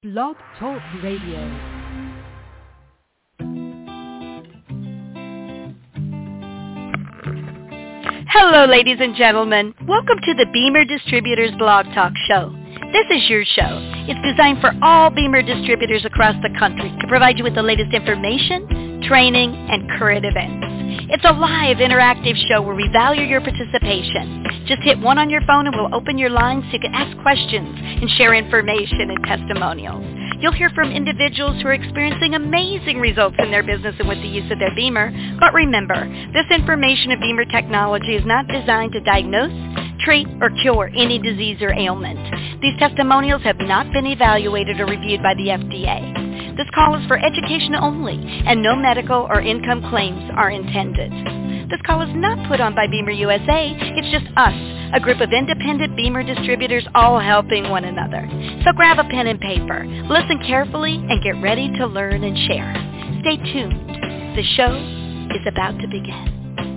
Blog Talk Radio. Hello, ladies and gentlemen. Welcome to the Beamer Distributors Blog Talk Show. This is your show. It's designed for all Beamer distributors across the country to provide you with the latest information, training, and current events. It's a live, interactive show where we value your participation. Just hit 1 on your phone and we'll open your lines so you can ask questions and share information and testimonials. You'll hear from individuals who are experiencing amazing results in their business and with the use of their Beamer. But remember, this information of Beamer technology is not designed to diagnose, treat, or cure any disease or ailment. These testimonials have not been evaluated or reviewed by the FDA. This call is for education only, and no medical or income claims are intended. This call is not put on by Beamer USA. It's just us, a group of independent Beamer distributors all helping one another. So grab a pen and paper, listen carefully, and get ready to learn and share. Stay tuned. The show is about to begin.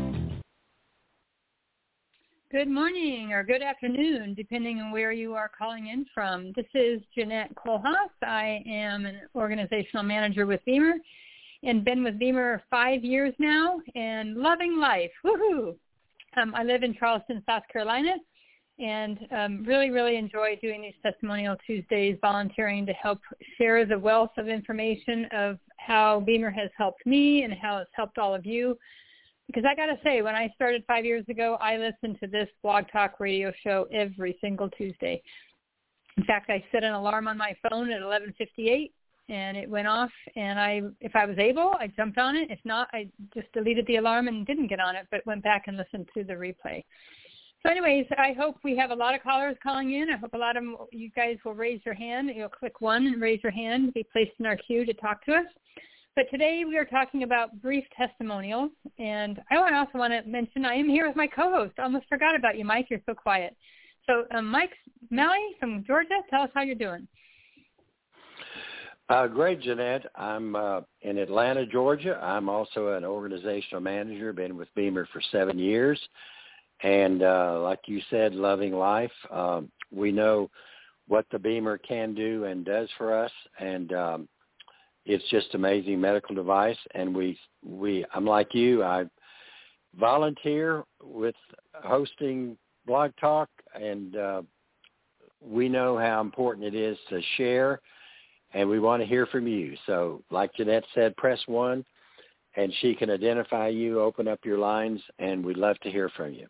Good morning or good afternoon, depending on where you are calling in from. This is Jeanette Kohlhaas. I am an organizational manager with Beamer and been with Beamer 5 years now and loving life. Woohoo! I live in Charleston, South Carolina, and really enjoy doing these Testimonial Tuesdays, volunteering to help share the wealth of information of how Beamer has helped me and how it's helped all of you. Because I got to say, when I started 5 years ago, I listened to this Blog Talk radio show every single Tuesday. In fact, I set an alarm on my phone at 11:58, and it went off. And if I was able, I jumped on it. If not, I just deleted the alarm and didn't get on it, but went back and listened to the replay. So anyways, I hope we have a lot of callers calling in. I hope a lot of you guys will raise your hand. You'll click 1 and raise your hand to be placed in our queue to talk to us. But today we are talking about brief testimonials, and I also want to mention I am here with my co-host. I almost forgot about you, Mike. You're so quiet. So Mike Melly from Georgia, tell us how you're doing. Great, Jeanette. I'm in Atlanta, Georgia. I'm also an organizational manager, been with Beamer for 7 years. And like you said, loving life. We know what the Beamer can do and does for us, and it's just amazing medical device. And I'm like you. I volunteer with hosting Blog Talk, and we know how important it is to share, and we want to hear from you. So like Jeanette said, press 1, and she can identify you, open up your lines, and we'd love to hear from you.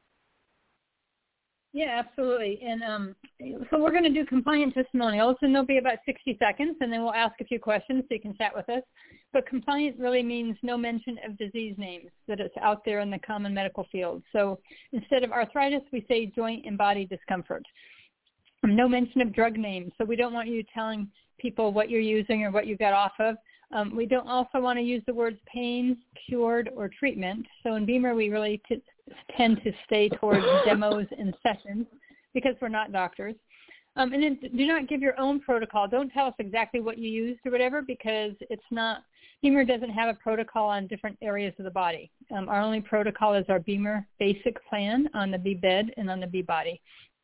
Yeah, absolutely. And so we're going to do compliant testimonials, and they'll be about 60 seconds, and then we'll ask a few questions so you can chat with us. But compliant really means no mention of disease names, that it's out there in the common medical field. So instead of arthritis, we say joint and body discomfort. No mention of drug names, so we don't want you telling people what you're using or what you got off of. We don't also want to use the words pain, cured, or treatment. So in Beamer, we really tend to stay towards demos and sessions because we're not doctors. And then do not give your own protocol. Don't tell us exactly what you used or whatever, because Beamer doesn't have a protocol on different areas of the body. Our only protocol is our Beamer basic plan on the B-bed and on the B-body.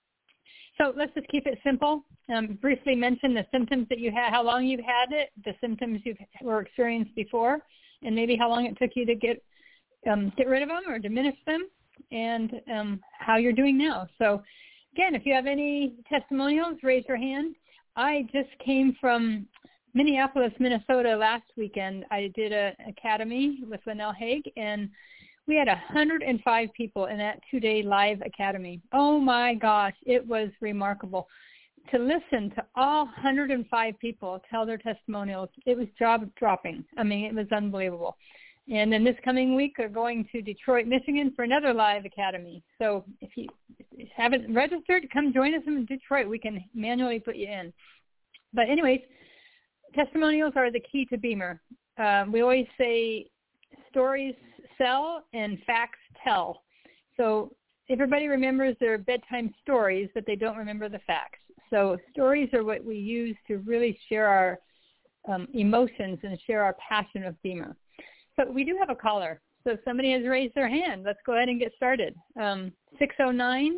So let's just keep it simple. Briefly mention the symptoms that you had, how long you've had it, the symptoms you were experienced before, and maybe how long it took you to get rid of them or diminish them, and how you're doing now. So again, if you have any testimonials, raise your hand. I just came from Minneapolis, Minnesota last weekend. I did an academy with Linnell Haig, and we had 105 people in that 2-day live academy. Oh my gosh, it was remarkable. To listen to all 105 people tell their testimonials, it was jaw-dropping. I mean, it was unbelievable. And then this coming week, we're going to Detroit, Michigan for another live academy. So if you haven't registered, come join us in Detroit. We can manually put you in. But anyways, testimonials are the key to Beamer. We always say stories sell and facts tell. So everybody remembers their bedtime stories, but they don't remember the facts. So stories are what we use to really share our emotions and share our passion of Beamer. So we do have a caller. So if somebody has raised their hand, let's go ahead and get started.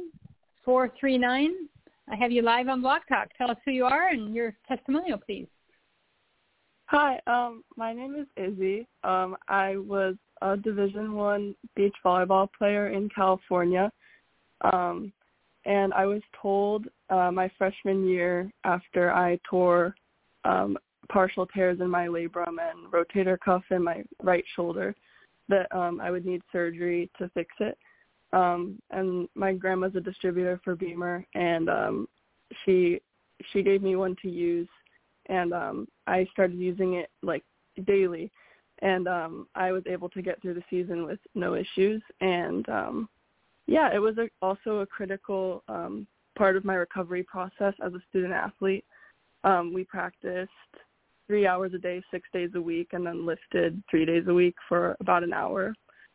609-439. I have you live on Blog Talk. Tell us who you are and your testimonial, please. Hi, my name is Izzy. I was a Division I beach volleyball player in California, and I was told my freshman year after I tore partial tears in my labrum and rotator cuff in my right shoulder that I would need surgery to fix it. And my grandma's a distributor for Beamer, and she gave me one to use. And I started using it like daily, and I was able to get through the season with no issues. And it was also a critical part of my recovery process as a student athlete. We practiced 3 hours a day, 6 days a week, and then lifted 3 days a week for about an hour.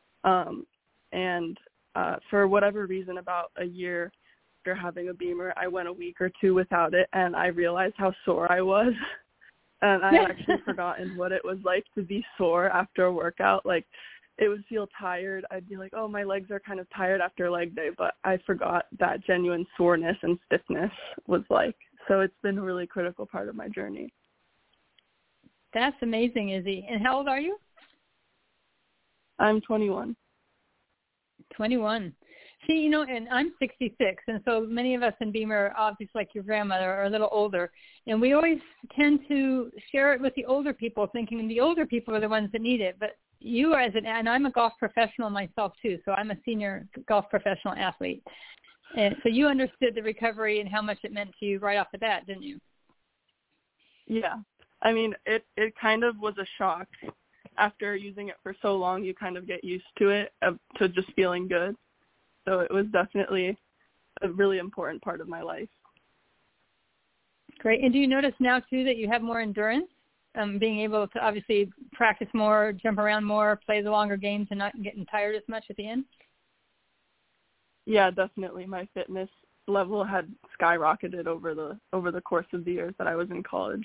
For whatever reason, about a year after having a Beamer, I went a week or two without it, and I realized how sore I was. And I had actually forgotten what it was like to be sore after a workout. Like, it would feel tired. I'd be like, oh, my legs are kind of tired after a leg day, but I forgot that genuine soreness and stiffness was like. So it's been a really critical part of my journey. That's amazing, Izzy. And how old are you? I'm 21. 21. See, and I'm 66, and so many of us in Beamer, obviously like your grandmother, are a little older, and we always tend to share it with the older people, thinking the older people are the ones that need it. But you, and I'm a golf professional myself too, so I'm a senior golf professional athlete, and so you understood the recovery and how much it meant to you right off the bat, didn't you? Yeah, I mean, it kind of was a shock. After using it for so long, you kind of get used to it, to just feeling good. So it was definitely a really important part of my life. Great. And do you notice now, too, that you have more endurance, being able to obviously practice more, jump around more, play the longer games, and not getting tired as much at the end? Yeah, definitely. My fitness level had skyrocketed over the course of the years that I was in college.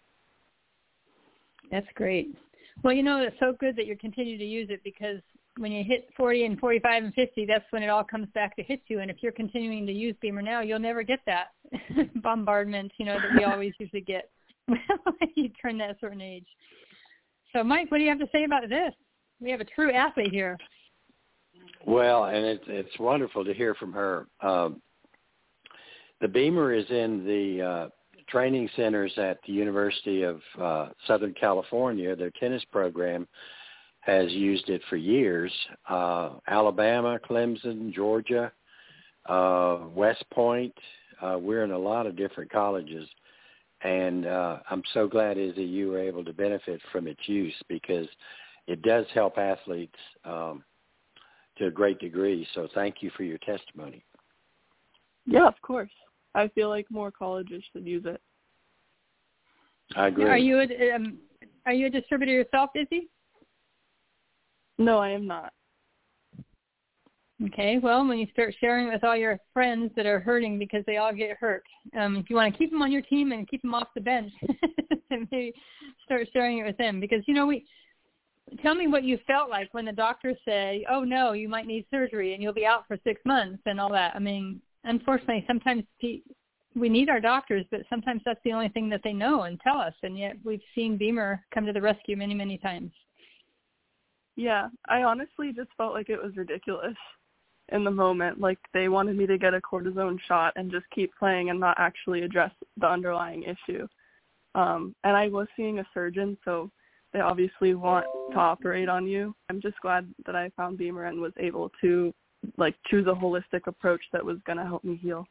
That's great. Well, it's so good that you continue to use it, because when you hit 40 and 45 and 50, that's when it all comes back to hit you. And if you're continuing to use Beamer now, you'll never get that bombardment, that we always usually get when you turn that certain age. So, Mike, what do you have to say about this? We have a true athlete here. Well, and it's wonderful to hear from her. The Beamer is in the training centers at the University of Southern California. Their tennis program has used it for years. Alabama, Clemson, Georgia, West Point. We're in a lot of different colleges. And I'm so glad, Izzy, you were able to benefit from its use, because it does help athletes to a great degree. So thank you for your testimony. Yeah, of course. I feel like more colleges should use it. I agree. Are you a distributor yourself, Izzy? No, I am not. Okay, well, when you start sharing it with all your friends that are hurting because they all get hurt, if you want to keep them on your team and keep them off the bench, then maybe start sharing it with them. Because, tell me what you felt like when the doctors say, oh, no, you might need surgery and you'll be out for 6 months and all that. I mean, unfortunately, sometimes we need our doctors, but sometimes that's the only thing that they know and tell us. And yet we've seen Beamer come to the rescue many, many times. Yeah, I honestly just felt like it was ridiculous in the moment. Like, they wanted me to get a cortisone shot and just keep playing and not actually address the underlying issue. And I was seeing a surgeon, so they obviously want to operate on you. I'm just glad that I found Beamer and was able to, choose a holistic approach that was going to help me heal.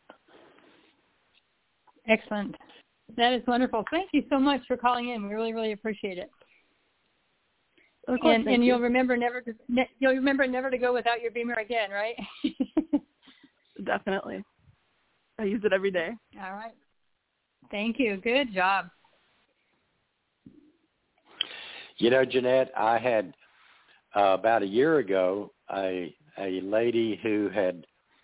Excellent. That is wonderful. Thank you so much for calling in. We really, really appreciate it. And you'll remember never to go without your Beamer again, right? Definitely. I use it every day. All right. Thank you. Good job. Jeanette, I had about a year ago a lady who had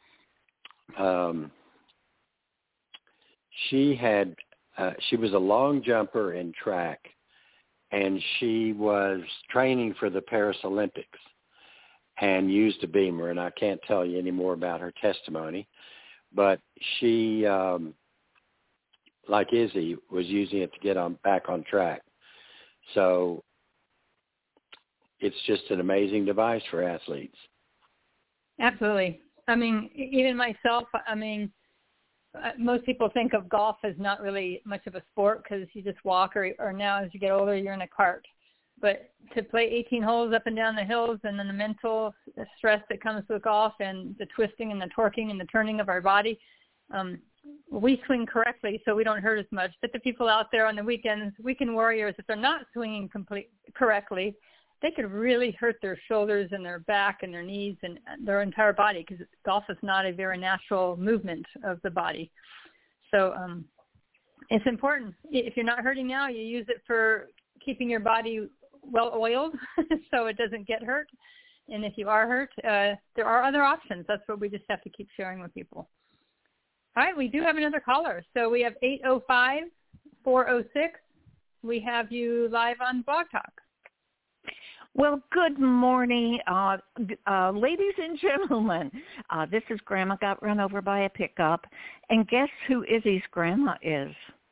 she was a long jumper in track, and she was training for the Paris Olympics and used a Beamer, and I can't tell you any more about her testimony, but she, like Izzy, was using it to get back on track. So it's just an amazing device for athletes. Absolutely. I mean, even myself, most people think of golf as not really much of a sport because you just walk, or now as you get older, you're in a cart. But to play 18 holes up and down the hills, and then the mental stress that comes with golf and the twisting and the torquing and the turning of our body, we swing correctly so we don't hurt as much. But the people out there on the weekends, weekend warriors, if they're not swinging correctly, they could really hurt their shoulders and their back and their knees and their entire body, because golf is not a very natural movement of the body. So it's important. If you're not hurting now, you use it for keeping your body well oiled so it doesn't get hurt. And if you are hurt, there are other options. That's what we just have to keep sharing with people. All right, we do have another caller. So we have 805-406. We have you live on Blog Talk. Well, good morning, ladies and gentlemen. This is Grandma Got Run Over by a Pickup. And guess who Izzy's grandma is?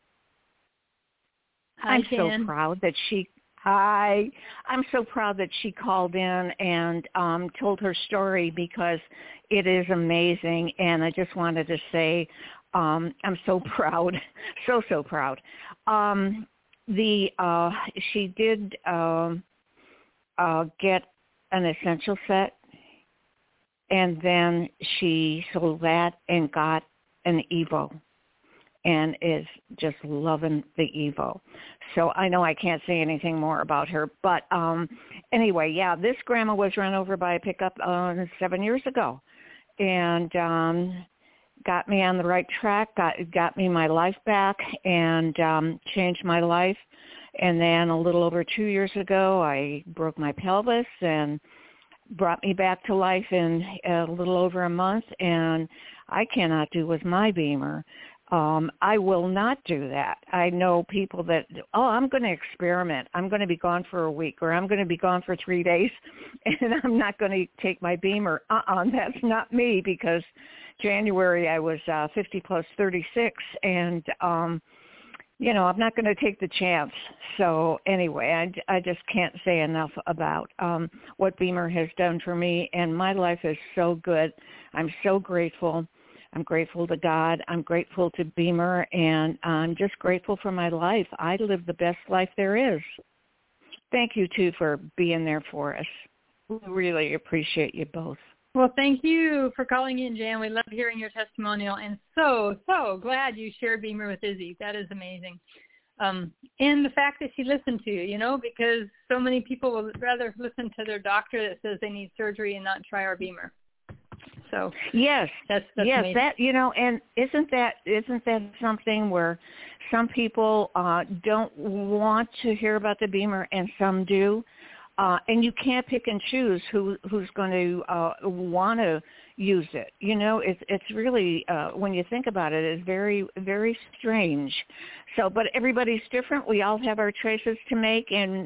Hi, I'm Jan. so proud that she... Hi. I'm so proud that she called in and told her story, because it is amazing. And I just wanted to say I'm so proud, so proud. She did get an essential set, and then she sold that and got an Evo, and is just loving the Evo. So I know I can't say anything more about her, but anyway, yeah, this grandma was run over by a pickup 7 years ago, and got me on the right track, got me my life back, and changed my life. And then a little over 2 years ago, I broke my pelvis and brought me back to life in a little over a month, and I cannot do with my Beamer. I will not do that. I know people that, I'm going to experiment. I'm going to be gone for a week, or I'm going to be gone for 3 days, and I'm not going to take my Beamer. That's not me, because January I was 50 plus 36, and, I'm not going to take the chance. So anyway, I just can't say enough about what Beamer has done for me, and my life is so good. I'm so grateful. I'm grateful to God. I'm grateful to Beamer, and I'm just grateful for my life. I live the best life there is. Thank you, too, for being there for us. We really appreciate you both. Well, thank you for calling in, Jan. We love hearing your testimonial, and so glad you shared Beamer with Izzy. That is amazing. And the fact that she listened to you, because so many people will rather listen to their doctor that says they need surgery and not try our Beamer. So yes, that's yes, amazing. that and isn't that something where some people don't want to hear about the Beamer and some do, and you can't pick and choose who's going to want to use it. It's really when you think about it, it's very, very strange. So, but everybody's different. We all have our choices to make, and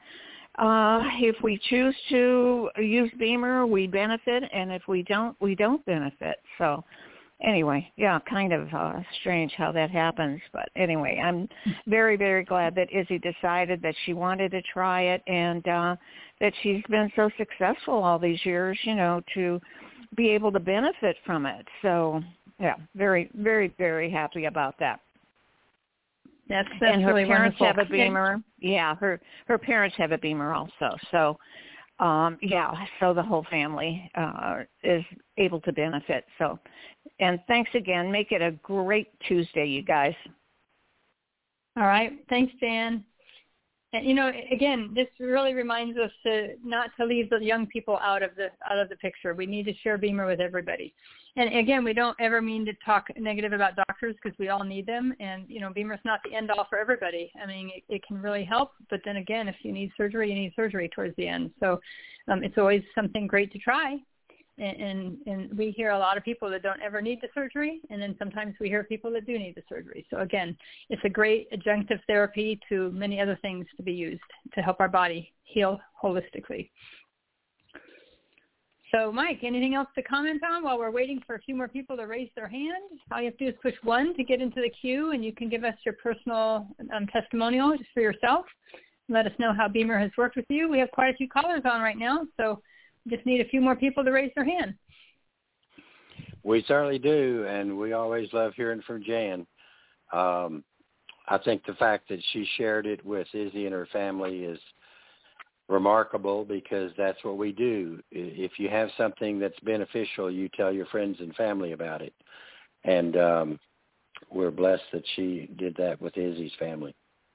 if we choose to use Beamer, we benefit, and if we don't benefit. So anyway, yeah, kind of strange how that happens. But anyway, I'm very, very glad that Izzy decided that she wanted to try it, and that she's been so successful all these years, to be able to benefit from it. So, yeah, very, very, very happy about that. That's and her really parents wonderful. have a Beamer. Yeah, her parents have a Beamer also. So, so the whole family is able to benefit. So, and thanks again. Make it a great Tuesday, you guys. All right. Thanks, Dan. And, again, this really reminds us not to leave the young people out of the picture. We need to share Beamer with everybody. And, again, we don't ever mean to talk negative about doctors, because we all need them. And, Beamer's not the end all for everybody. I mean, it can really help. But then, again, if you need surgery towards the end. So it's always something great to try. And we hear a lot of people that don't ever need the surgery, and then sometimes we hear people that do need the surgery. So again, it's a great adjunctive therapy to many other things to be used to help our body heal holistically. So Mike, anything else to comment on while we're waiting for a few more people to raise their hand? All you have to do is push 1 to get into the queue, and you can give us your personal testimonial just for yourself. let us know how Beamer has worked with you. We have quite a few callers on right now, so we just need a few more people to raise their hand. We certainly do, and we always love hearing from Jan. I think the fact that she shared it with Izzy and her family is remarkable, because that's what we do. If you have something that's beneficial, you tell your friends and family about it. And we're blessed that she did that with Izzy's family.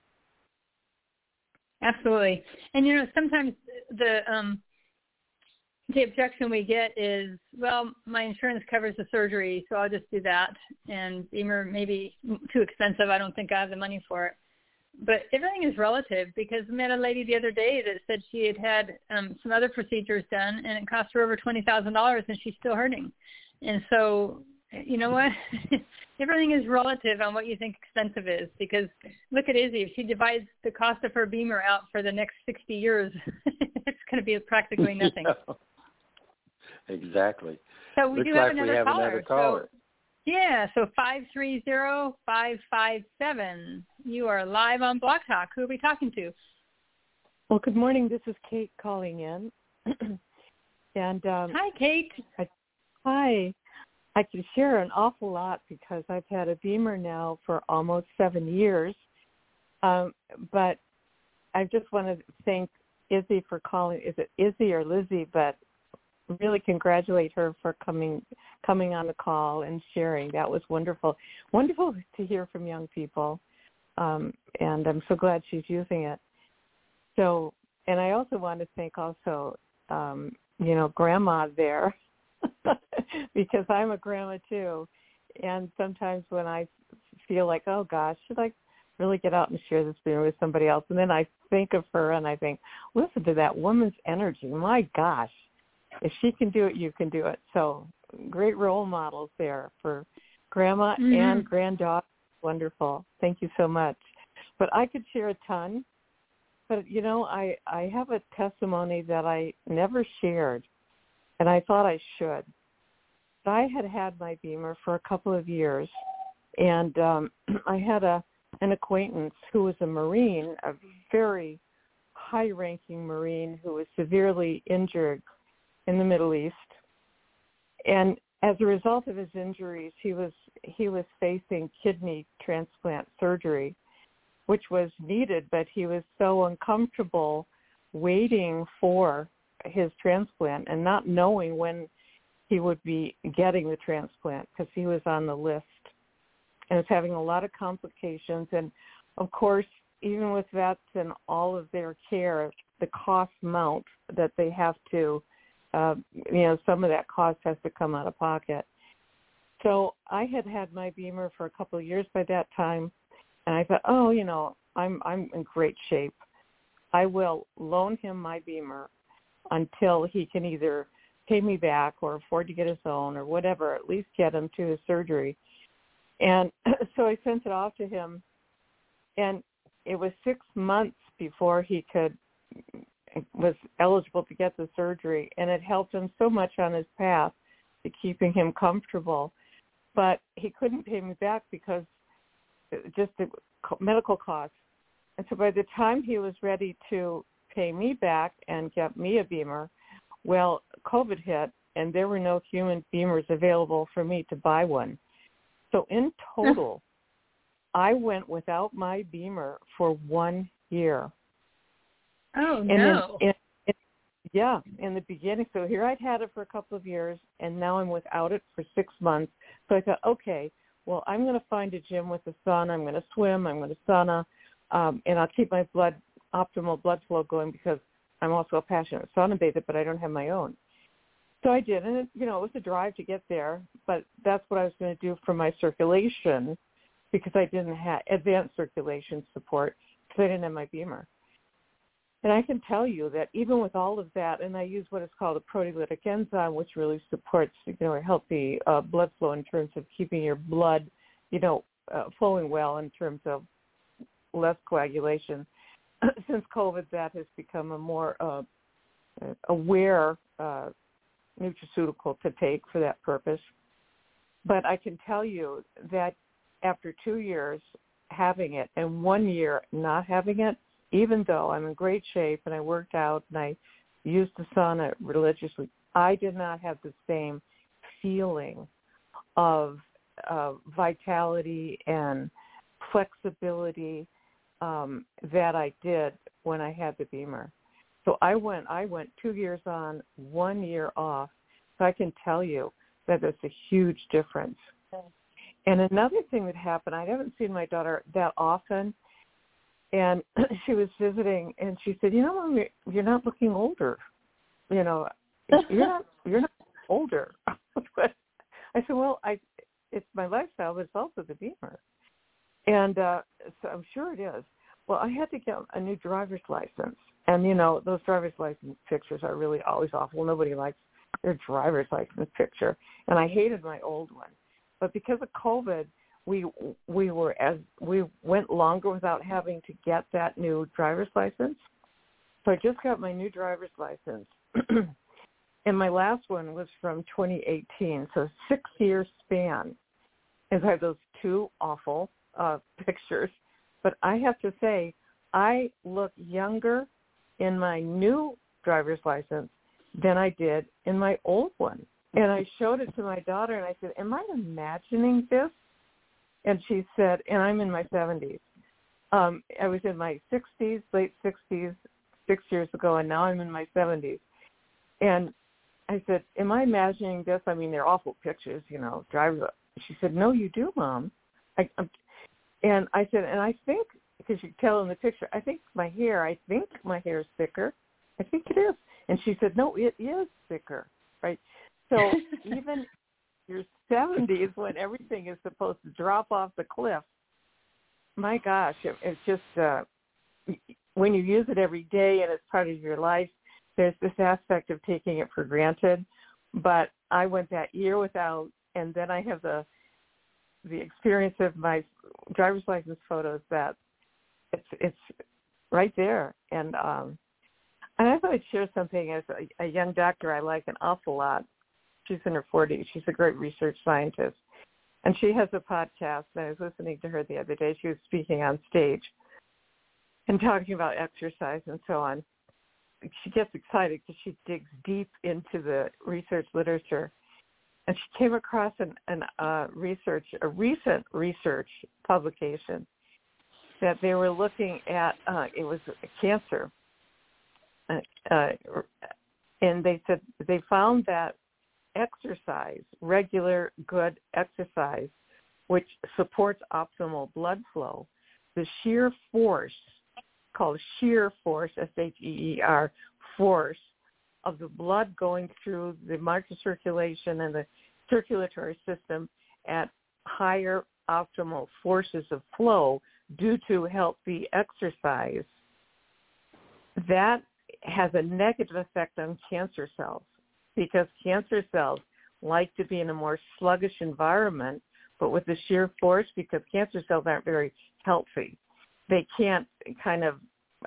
Absolutely. And, you know, sometimes the objection we get is, well, my insurance covers the surgery, so I'll just do that. And Beamer may be too expensive. I don't think I have the money for it. But everything is relative, because I met a lady the other day that said she had some other procedures done, and it cost her over $20,000, and she's still hurting. And so, you know what? Everything is relative on what you think expensive is, because look at Izzy. If she divides the cost of her Beamer out for the next 60 years, it's going to be practically nothing. Yeah. Exactly. So we Looks do have like another we have caller. another caller. So 530-557. You are live on Blog Talk. Who are we talking to? Well, good morning. This is Kate calling in. And hi, Kate. Hi. I can share an awful lot because I've had a Beamer now for almost 7 years. But I just want to thank Izzy for calling. Is it Izzy or Lizzie? But really congratulate her for coming on the call and sharing. That was wonderful. Wonderful to hear from young people. And I'm so glad she's using it. So, and I also want to thank also, Grandma there, because I'm a grandma too. And sometimes when I feel like, oh gosh, should I really get out and share this Beamer with somebody else? And then I think of her and I think, listen to that woman's energy. My gosh, if she can do it, you can do it. So great role models there for grandma and granddaughter. Wonderful. Thank you so much. But I could share a ton. But, I have a testimony that I never shared, and I thought I should. But I had my Beamer for a couple of years, and I had an acquaintance who was a Marine, a very high-ranking Marine who was severely injured in the Middle East. And as a result of his injuries, he was facing kidney transplant surgery, which was needed, but he was so uncomfortable waiting for his transplant and not knowing when he would be getting the transplant, because he was on the list and was having a lot of complications. And, of course, even with vets and all of their care, the cost mount that they have to, some of that cost has to come out of pocket. So I had my Beamer for a couple of years by that time, and I thought, I'm in great shape. I will loan him my Beamer until he can either pay me back or afford to get his own or whatever, at least get him to his surgery. And so I sent it off to him, and it was 6 months before he was eligible to get the surgery, and it helped him so much on his path to keeping him comfortable. But he couldn't pay me back because just the medical costs. And so by the time he was ready to pay me back and get me a Beamer, well, COVID hit, and there were no human Beamers available for me to buy one. So in total, I went without my Beamer for 1 year. Oh, no. In the beginning. So here I'd had it for a couple of years, and now I'm without it for 6 months. So I thought, okay, well, I'm going to find a gym with a sauna. I'm going to swim. I'm going to sauna, and I'll keep my optimal blood flow going, because I'm also a passionate sauna bather, but I don't have my own. So I did, and it was a drive to get there, but that's what I was going to do for my circulation, because I didn't have advanced circulation support, because I didn't have my Beamer. And I can tell you that even with all of that, and I use what is called a proteolytic enzyme, which really supports, a healthy blood flow in terms of keeping your blood, flowing well in terms of less coagulation. Since COVID, that has become a more aware nutraceutical to take for that purpose. But I can tell you that after 2 years having it and 1 year not having it, even though I'm in great shape and I worked out and I used the sauna religiously, I did not have the same feeling of vitality and flexibility that I did when I had the Beamer. So I went 2 years on, 1 year off. So I can tell you that there's a huge difference. And another thing that happened, I haven't seen my daughter that often, and she was visiting, and she said, Mom, you're not looking older. You're not older. But I said, well, it's my lifestyle, but it's also the Beamer. And so I'm sure it is. Well, I had to get a new driver's license. And, those driver's license pictures are really always awful. Nobody likes their driver's license picture. And I hated my old one. But because of COVID, we went longer without having to get that new driver's license. So I just got my new driver's license. And my last one was from 2018, so 6-year span. And I have those two awful pictures. But I have to say, I look younger in my new driver's license than I did in my old one. And I showed it to my daughter, and I said, am I imagining this? And she said, and I'm in my 70s. I was in my 60s, late 60s, 6 years ago, and now I'm in my 70s. And I said, am I imagining this? I mean, they're awful pictures, drivers. She said, no, you do, Mom. And I said, and I think, because you can tell in the picture, I think my hair is thicker. I think it is. And she said, no, it is thicker, right? So even your 70s, when everything is supposed to drop off the cliff, my gosh, it's just, when you use it every day and it's part of your life, there's this aspect of taking it for granted. But I went that year without, and then I have the experience of my driver's license photos that it's right there. And I thought I'd share something as a young doctor I like an awful lot. She's in her 40s. She's a great research scientist. And she has a podcast, and I was listening to her the other day. She was speaking on stage and talking about exercise and so on. She gets excited because she digs deep into the research literature. And she came across a recent research publication that they were looking at, it was cancer. And they said they found that exercise, regular good exercise, which supports optimal blood flow, the sheer force, called sheer force, S-H-E-E-R, force of the blood going through the microcirculation and the circulatory system at higher optimal forces of flow due to healthy exercise, that has a negative effect on cancer cells, because cancer cells like to be in a more sluggish environment, but with the sheer force, because cancer cells aren't very healthy. They can't kind of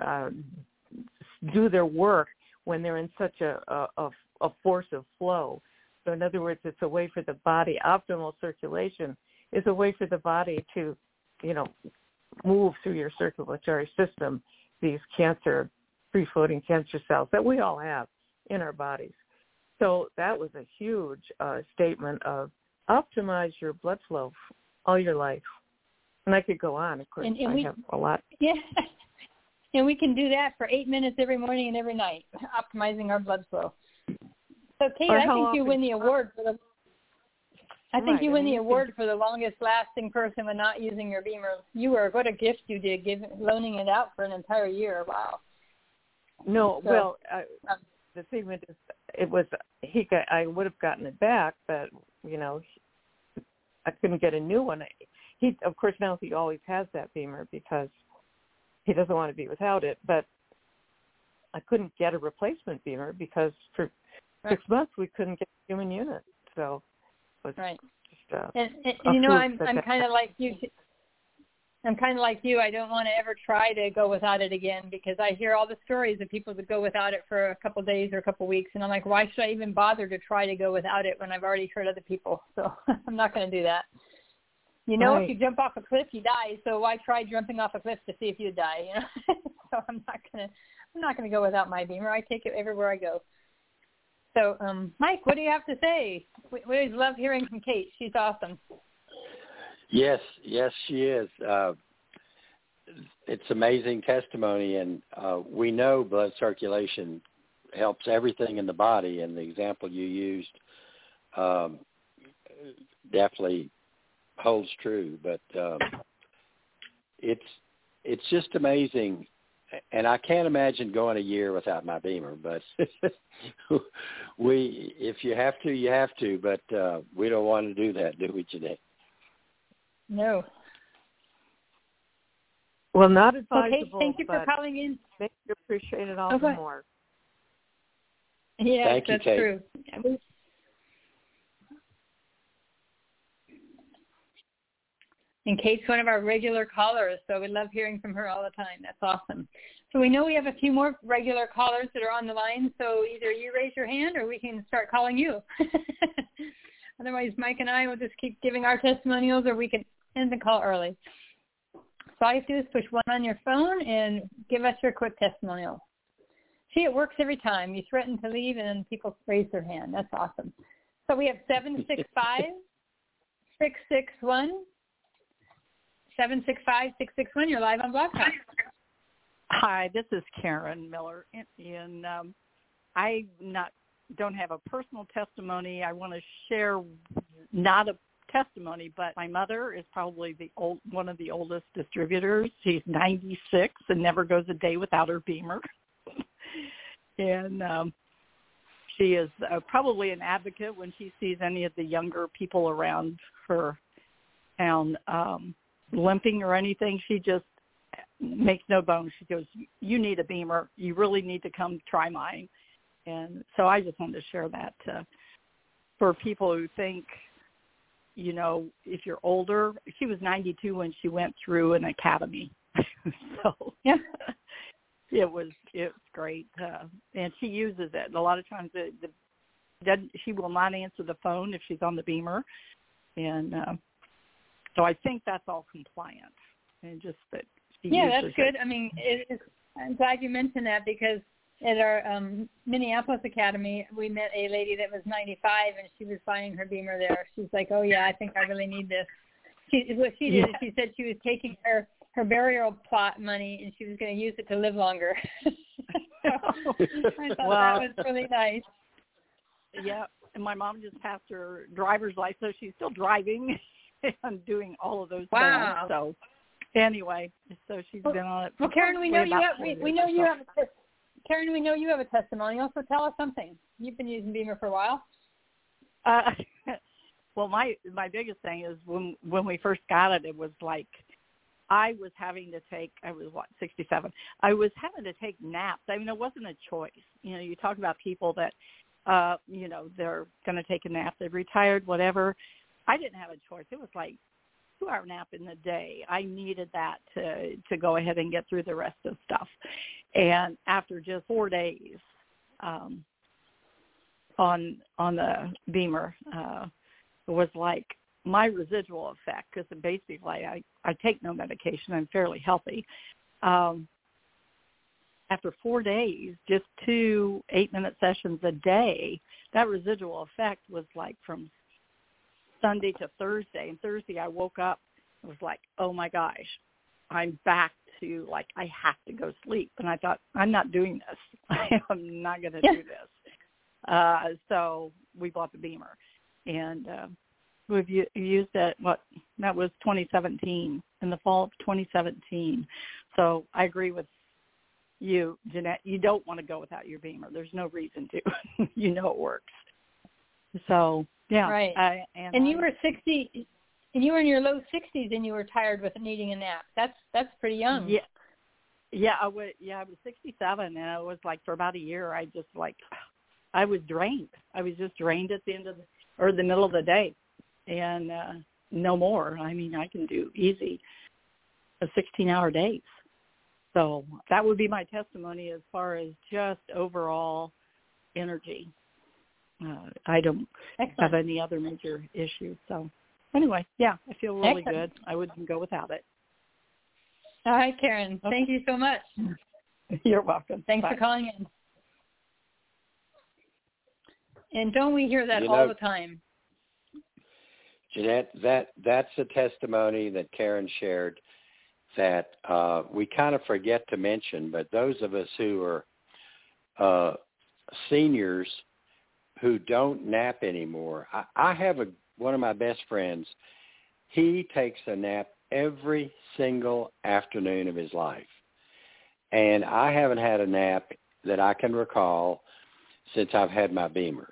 do their work when they're in such a force of flow. So in other words, it's a way for the body, optimal circulation is a way for the body to, move through your circulatory system, these free-floating cancer cells that we all have in our bodies. So that was a huge statement of optimize your blood flow all your life. And I could go on, of course. I have a lot. Yeah. And we can do that for 8 minutes every morning and every night, optimizing our blood flow. So, Kate, I think you win the award for the. I think you win the award for the longest lasting person with not using your Beamer. What a gift you did, loaning it out for an entire year. Wow. No, so, the thing is, I would have gotten it back, but I couldn't get a new one. Of course, now he always has that Beamer because he doesn't want to be without it. But I couldn't get a replacement Beamer because for 6 months we couldn't get a human unit. So it was just I'm kind of like you. I'm kind of like you. I don't want to ever try to go without it again because I hear all the stories of people that go without it for a couple of days or a couple of weeks, and I'm like, why should I even bother to try to go without it when I've already heard other people? So I'm not going to do that. If you jump off a cliff, you die. So why try jumping off a cliff to see if you die? so I'm not gonna go without my Beamer. I take it everywhere I go. So, Mike, what do you have to say? We always love hearing from Kate. She's awesome. Yes, she is. It's amazing testimony, and we know blood circulation helps everything in the body, and the example you used definitely holds true. But it's just amazing, and I can't imagine going a year without my Beamer. But if you have to, you have to. But we don't want to do that, do we, Jeanette? No. Well, not advisable. Okay, thank you for calling in. Make you appreciate it all the more. Yeah, thank you, that's Kate. true. And Kate's one of our regular callers, so we love hearing from her all the time. That's awesome. So we know we have a few more regular callers that are on the line, so either you raise your hand or we can start calling you. Otherwise, Mike and I will just keep giving our testimonials, or we can end the call early. So all you have to do is push 1 on your phone and give us your quick testimonial. See, it works every time. You threaten to leave and then people raise their hand. That's awesome. So we have 765-661. 765-661. You're live on Blog Talk. Hi, this is Karen Miller, and I don't have a personal testimony. I want to share not a testimony, but my mother is probably one of the oldest distributors. She's 96 and never goes a day without her Beamer. And she is probably an advocate when she sees any of the younger people around her town limping or anything. She just makes no bones. She goes, "You need a Beamer. You really need to come try mine." And so I just wanted to share that for people who think, you know, if you're older. She was 92 when she went through an academy. So yeah, it was great. And she uses it. A lot of times she will not answer the phone if she's on the Beamer. And so I think that's all compliant. And just that she uses that's good. it. I mean, I'm glad you mentioned that, because at our Minneapolis Academy, we met a lady that was 95, and she was buying her Beamer there. She's like, "Oh, yeah, I think I really need this." What she did is she said she was taking her burial plot money, and she was going to use it to live longer. So I thought that was really nice. Yeah, and my mom just passed her driver's license, so she's still driving and doing all of those things. So anyway, so she's been on it. Well, Karen, we know you have a testimonial, so tell us something. You've been using Beamer for a while. Well, my biggest thing is when we first got it, it was like I was having to take, 67. I was having to take naps. I mean, it wasn't a choice. You know, you talk about people that, you know, they're going to take a nap. They've retired, whatever. I didn't have a choice. It was like 2-hour nap in the day. I needed that to go ahead and get through the rest of stuff. And after just 4 days on the Beamer, it was like my residual effect, because basically I take no medication. I'm fairly healthy. After 4 days, just 2 8-minute sessions a day, that residual effect was like from Sunday to Thursday. And Thursday I woke up, it was like, oh my gosh, I'm back to like, I have to go sleep. And I thought, I'm not doing this. I'm not going to do this. So we bought the Beamer, and we've used it, that was 2017, in the fall of 2017. So I agree with you, Jeanette. You don't want to go without your Beamer. There's no reason to. You know it works. So, yeah. Right. And you were 60, and you were in your low 60s, and you were tired with needing a nap. That's pretty young. Yeah. Yeah, I was 67, and it was like for about a year, I was drained. I was just drained at the end of the middle of the day, and no more. I mean, I can do easy 16-hour days. So that would be my testimony as far as just overall energy. I don't have any other major issues. So anyway, yeah, I feel really good. I wouldn't go without it. All right, Karen. Okay. Thank you so much. You're welcome. Thanks Bye. for calling in. And don't we hear that all the time? Jeanette, that's a testimony that Karen shared that we kind of forget to mention, but those of us who are seniors who don't nap anymore, I have one of my best friends. He takes a nap every single afternoon of his life. And I haven't had a nap that I can recall since I've had my Beamer.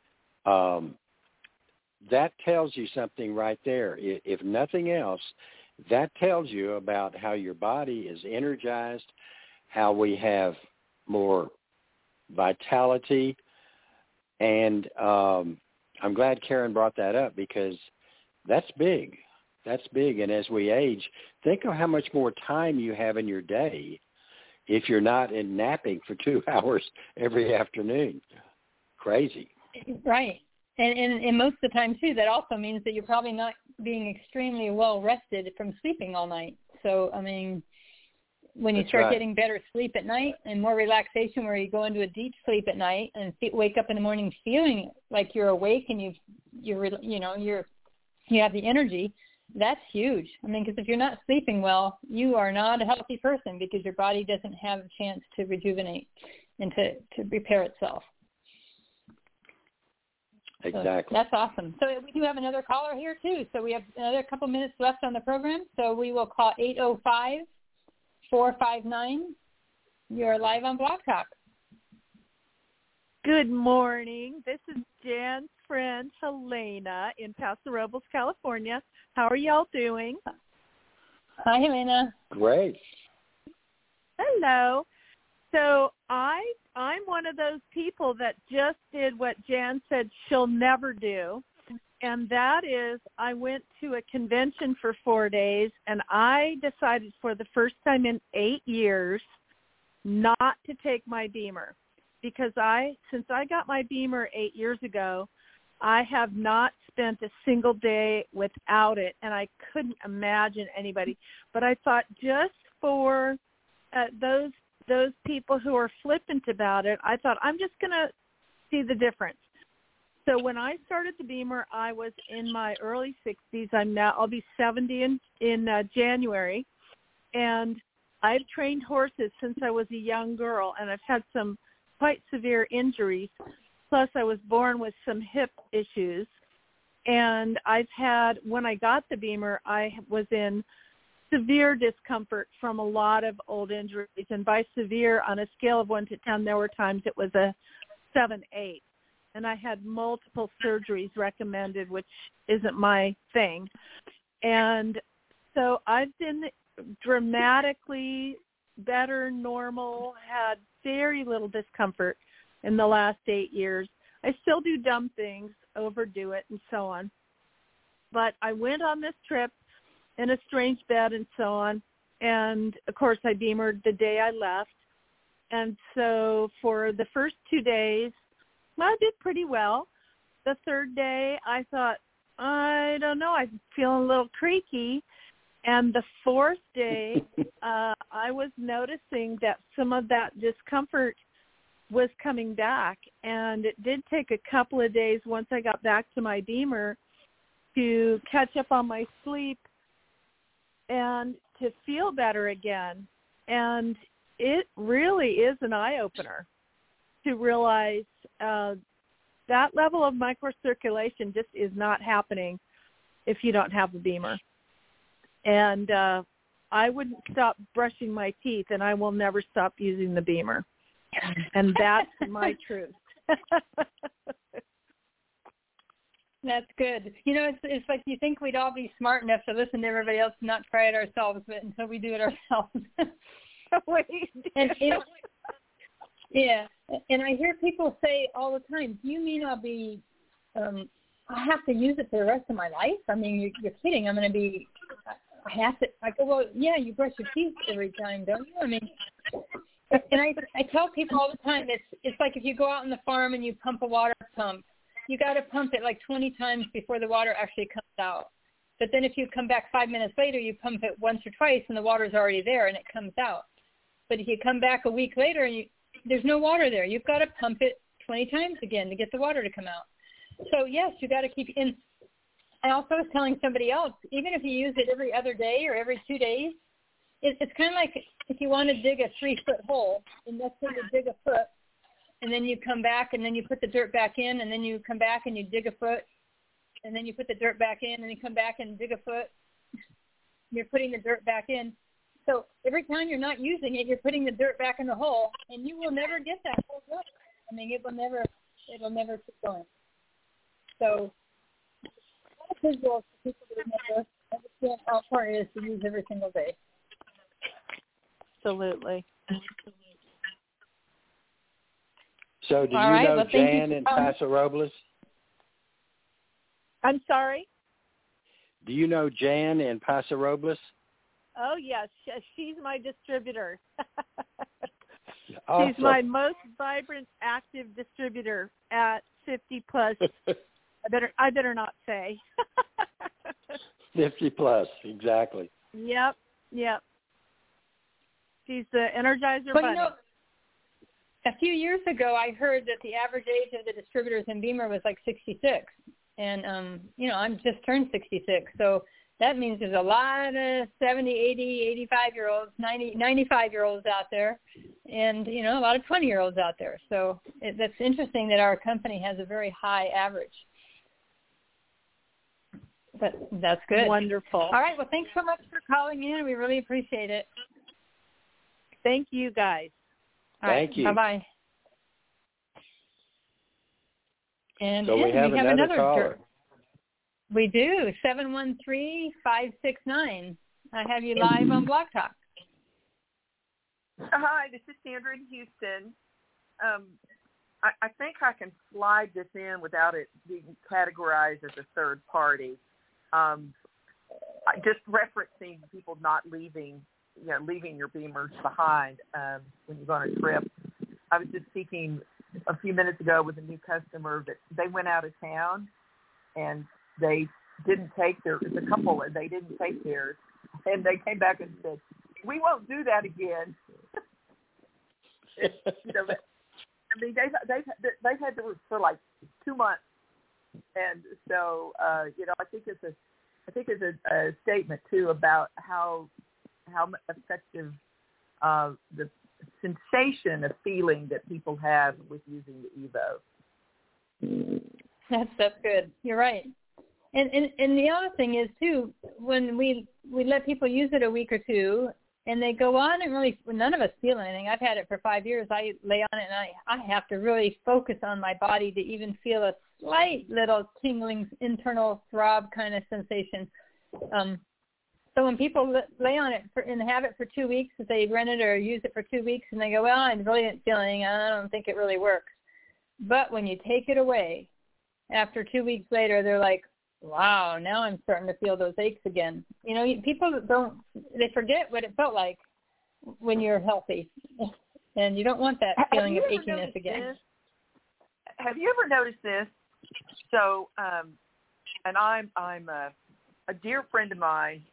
That tells you something right there. If nothing else, that tells you about how your body is energized, how we have more vitality. And I'm glad Karen brought that up because that's big. That's big. And as we age, think of how much more time you have in your day if you're not in napping for 2 hours every afternoon. Crazy. Right. And most of the time, too, that also means that you're probably not being extremely well rested from sleeping all night. So, I mean, when you start getting better sleep at night and more relaxation where you go into a deep sleep at night and wake up in the morning feeling like you're awake and you have the energy, that's huge. I mean, because if you're not sleeping well, you are not a healthy person because your body doesn't have a chance to rejuvenate and to repair itself. Exactly. So that's awesome. So we do have another caller here, too. So we have another couple minutes left on the program. So we will call 805-459. You're live on Blog Talk. Good morning. This is Jan's friend, Helena, in Paso Robles, California. How are y'all doing? Hi, Helena. Great. Hello. So I'm one of those people that just did what Jan said she'll never do, and that is I went to a convention for 4 days, and I decided for the first time in 8 years not to take my Beamer because since I got my Beamer 8 years ago, I have not spent a single day without it, and I couldn't imagine anybody. But I thought just for those people who are flippant about it, I thought I'm just going to see the difference. So when I started the Beamer, I was in my early 60s. I'll be 70 in January, and I've trained horses since I was a young girl, and I've had some quite severe injuries. Plus, I was born with some hip issues, and when I got the Beamer, I was in severe discomfort from a lot of old injuries, and by severe, on a scale of 1 to 10, there were times it was a 7-8, and I had multiple surgeries recommended, which isn't my thing, and so I've been dramatically better, normal, had very little discomfort in the last 8 years. I still do dumb things, overdo it, and so on, but I went on this trip in a strange bed and so on. And, of course, I Beamered the day I left. And so for the first 2 days, I did pretty well. The third day, I thought, I don't know, I'm feeling a little creaky. And the fourth day, I was noticing that some of that discomfort was coming back. And it did take a couple of days once I got back to my Beamer to catch up on my sleep and to feel better again. And it really is an eye-opener to realize that level of microcirculation just is not happening if you don't have the Beamer. And I wouldn't stop brushing my teeth, and I will never stop using the Beamer. And that's my truth. That's good. You know, it's like you think we'd all be smart enough to listen to everybody else and not try it ourselves, but until we do it ourselves. Yeah. And I hear people say all the time, do you mean I'll be, I have to use it for the rest of my life? I mean, you're kidding. I'm going to be, I have to. I go, well, yeah, you brush your teeth every time, don't you? I mean, and I tell people all the time, it's like if you go out on the farm and you pump a water pump, you got to pump it like 20 times before the water actually comes out. But then if you come back 5 minutes later, you pump it once or twice and the water's already there and it comes out. But if you come back a week later and there's no water there, you've got to pump it 20 times again to get the water to come out. So, yes, you got to keep in. I also was telling somebody else, even if you use it every other day or every 2 days, it's kind of like if you want to dig a 3-foot hole, and let's say you dig a foot, and then you come back and then you put the dirt back in, and then you come back and you dig a foot, and then you put the dirt back in, and you come back and dig a foot. You're putting the dirt back in. So every time you're not using it, you're putting the dirt back in the hole, and you will never get that hole done. I mean, it'll never keep going. So visuals for people that never understand how important it is to use every single day. Absolutely. So do you know Jan in Paso Robles? I'm sorry? Do you know Jan in Paso Robles? Oh, yes. She's my distributor. Awesome. She's my most vibrant, active distributor at 50 plus. I better not say. 50 plus, exactly. Yep. She's the Energizer Bunny. Bunny. You know, a few years ago, I heard that the average age of the distributors in Beamer was like 66. And, I'm just turned 66. So that means there's a lot of 70, 80, 85-year-olds, 90, 95-year-olds out there, and, a lot of 20-year-olds out there. So that's interesting that our company has a very high average. But that's good. Wonderful. All right. Well, thanks so much for calling in. We really appreciate it. Thank you, guys. Thank you. Bye-bye. And so we have another caller. We do, 713-569. I have you live on Blog Talk. Hi, this is Sandra in Houston. I think I can slide this in without it being categorized as a third party. Just referencing people not leaving your Beamers behind when you go on a trip. I was just speaking a few minutes ago with a new customer that they went out of town and they didn't take it's a couple and they didn't take theirs, and they came back and said, "We won't do that again." They've had to for like 2 months, and so I think it's a statement too about how effective the sensation of feeling that people have with using the Evo. That's good. You're right. And the other thing is too, when we let people use it a week or two, and they go on and really, none of us feel anything. I've had it for 5 years. I lay on it and I have to really focus on my body to even feel a slight little tingling internal throb kind of sensation. So when people lay on it and have it for 2 weeks, if they rent it or use it for 2 weeks, and they go, well, I really didn't feel anything, I don't think it really works. But when you take it away, after 2 weeks later, they're like, wow, now I'm starting to feel those aches again. People they forget what it felt like when you're healthy, and you don't want that feeling of achiness again. Have you ever noticed this? So, and I'm a dear friend of mine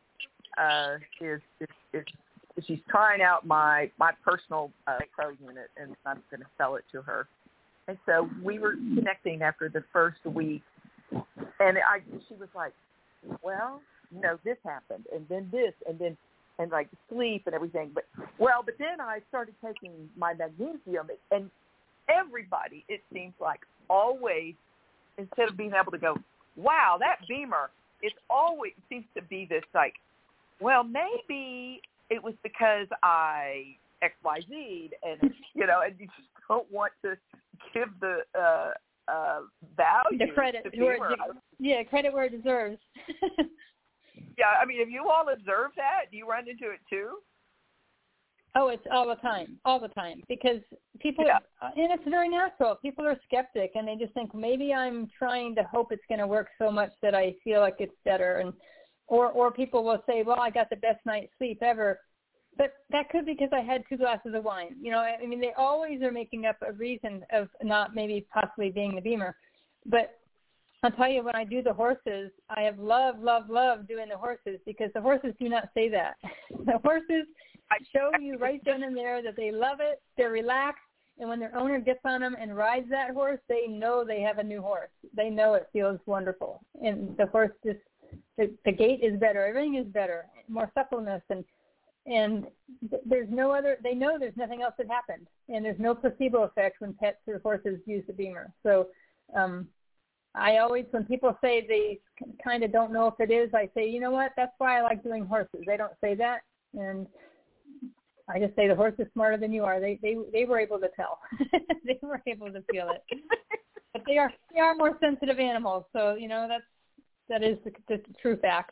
she's trying out my personal pro unit, and I'm going to sell it to her. And so we were connecting after the first week, and she was like, well, this happened, and then this, and like sleep and everything. But then I started taking my magnesium, and everybody, it seems like, always, instead of being able to go, wow, that Beamer, it always seems to be this like, well, maybe it was because I XYZ'd, and and you just don't want to give the value, the credit to Beamer. Credit where it deserves. Yeah, I mean, have you all observed that? Do you run into it too? Oh, it's all the time, because people, and it's very natural. People are skeptic, and they just think maybe I'm trying to hope it's going to work so much that I feel like it's better, and or people will say, well, I got the best night's sleep ever, but that could be because I had 2 glasses of wine. I mean, they always are making up a reason of not maybe possibly being the Beamer. But I'll tell you, when I do the horses, I have love doing the horses, because the horses do not say that. The horses show you right then and there that they love it, they're relaxed, and when their owner gets on them and rides that horse, they know they have a new horse. They know it feels wonderful. And the horse just, the gait is better. Everything is better, more suppleness, and there's no other, they know there's nothing else that happened. And there's no placebo effect when pets or horses use the Beamer. So I always, when people say they kind of don't know if it is, I say, you know what, that's why I like doing horses. They don't say that. And I just say the horse is smarter than you are. They were able to tell. They were able to feel it. But they are more sensitive animals. So, you know, that is the true fact.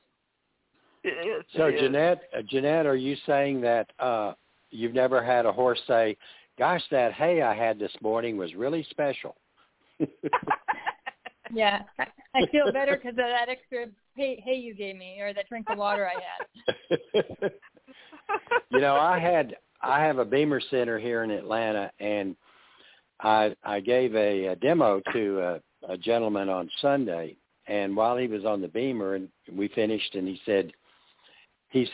So, Jeanette, are you saying that you've never had a horse say, gosh, that hay I had this morning was really special? Yeah, I feel better because of that extra hay you gave me, or that drink of water I had. You know, I have a Beamer Center here in Atlanta, and I gave a demo to a gentleman on Sunday, and while he was on the Beamer, and we finished, and he said, is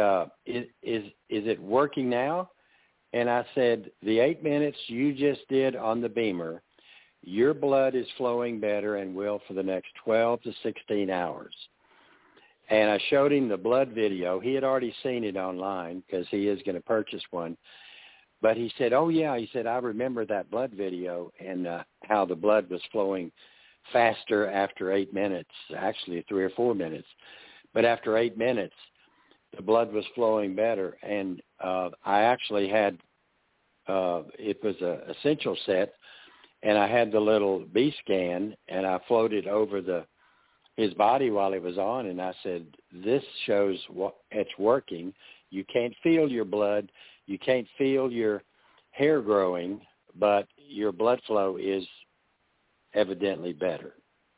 it working now? And I said, the 8 minutes you just did on the Beamer, your blood is flowing better and will for the next 12 to 16 hours. And I showed him the blood video. He had already seen it online because he is going to purchase one. But he said, oh, yeah, he said, I remember that blood video and how the blood was flowing faster after 8 minutes, actually 3 or 4 minutes. But after 8 minutes, the blood was flowing better. And I actually had, it was an essential set, and I had the little B-scan, and I floated over his body while it was on, and I said, this shows it's working. You can't feel your blood. You can't feel your hair growing, but your blood flow is evidently better.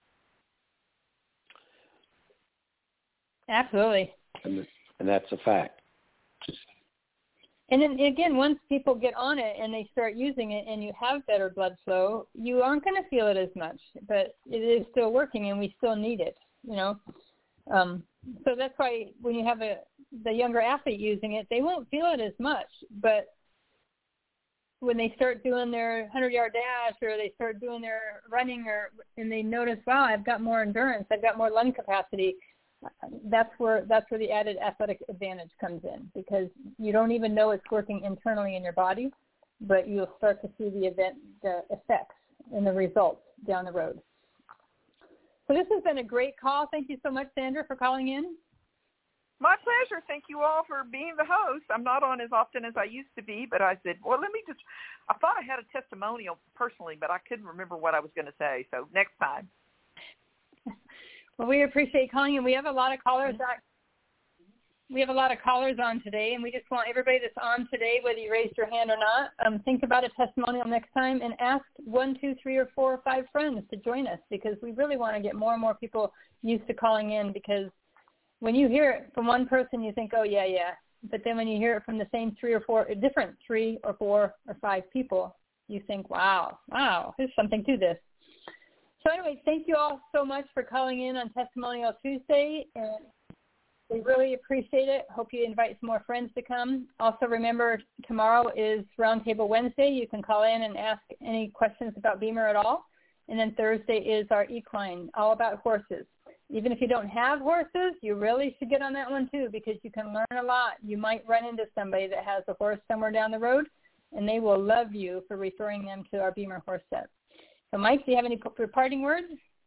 Absolutely. And that's a fact. And then again, once people get on it and they start using it and you have better blood flow, you aren't going to feel it as much, but it is still working and we still need it, you know. So that's why when you have the younger athlete using it, they won't feel it as much, but when they start doing their 100-yard dash or they start doing their running and they notice, wow, I've got more endurance, I've got more lung capacity, that's where the added athletic advantage comes in, because you don't even know it's working internally in your body, but you'll start to see the effects and the results down the road. So this has been a great call. Thank you so much, Sandra, for calling in. My pleasure. Thank you all for being the host. I'm not on as often as I used to be, but I said, well, I thought I had a testimonial personally, but I couldn't remember what I was going to say. So next time. Well, we appreciate calling, and we have a lot of callers on today, and we just want everybody that's on today, whether you raised your hand or not, think about a testimonial next time and ask 1, 2, 3, or 4 or 5 friends to join us, because we really want to get more and more people used to calling in, because when you hear it from one person, you think, oh, yeah. But then when you hear it from the same 3 or 4 or 5 people, you think, wow, there's something to this. So anyway, thank you all so much for calling in on Testimonial Tuesday, and we really appreciate it. Hope you invite some more friends to come. Also remember, tomorrow is Roundtable Wednesday. You can call in and ask any questions about Beamer at all. And then Thursday is our equine, all about horses. Even if you don't have horses, you really should get on that one too, because you can learn a lot. You might run into somebody that has a horse somewhere down the road, and they will love you for referring them to our Beamer horse set. So, Mike, do you have any parting words?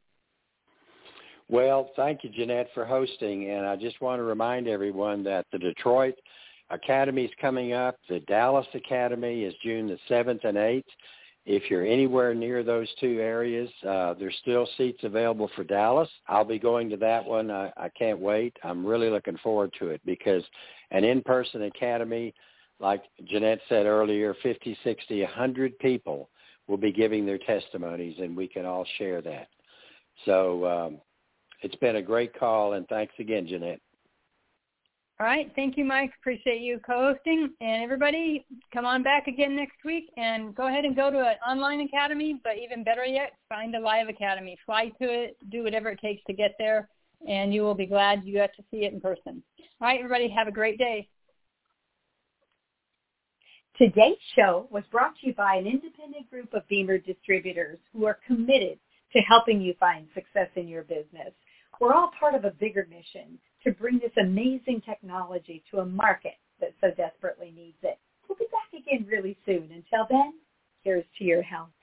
Well, thank you, Jeanette, for hosting. And I just want to remind everyone that the Detroit Academy is coming up. The Dallas Academy is June the 7th and 8th. If you're anywhere near those two areas, there's still seats available for Dallas. I'll be going to that one. I can't wait. I'm really looking forward to it, because an in-person academy, like Jeanette said earlier, 50, 60, 100 people will be giving their testimonies, and we can all share that. So it's been a great call, and thanks again, Jeanette. All right. Thank you, Mike. Appreciate you co-hosting. And everybody, come on back again next week, and go ahead and go to an online academy, but even better yet, find a live academy. Fly to it, do whatever it takes to get there, and you will be glad you got to see it in person. All right, everybody, have a great day. Today's show was brought to you by an independent group of Beamer distributors who are committed to helping you find success in your business. We're all part of a bigger mission to bring this amazing technology to a market that so desperately needs it. We'll be back again really soon. Until then, here's to your health.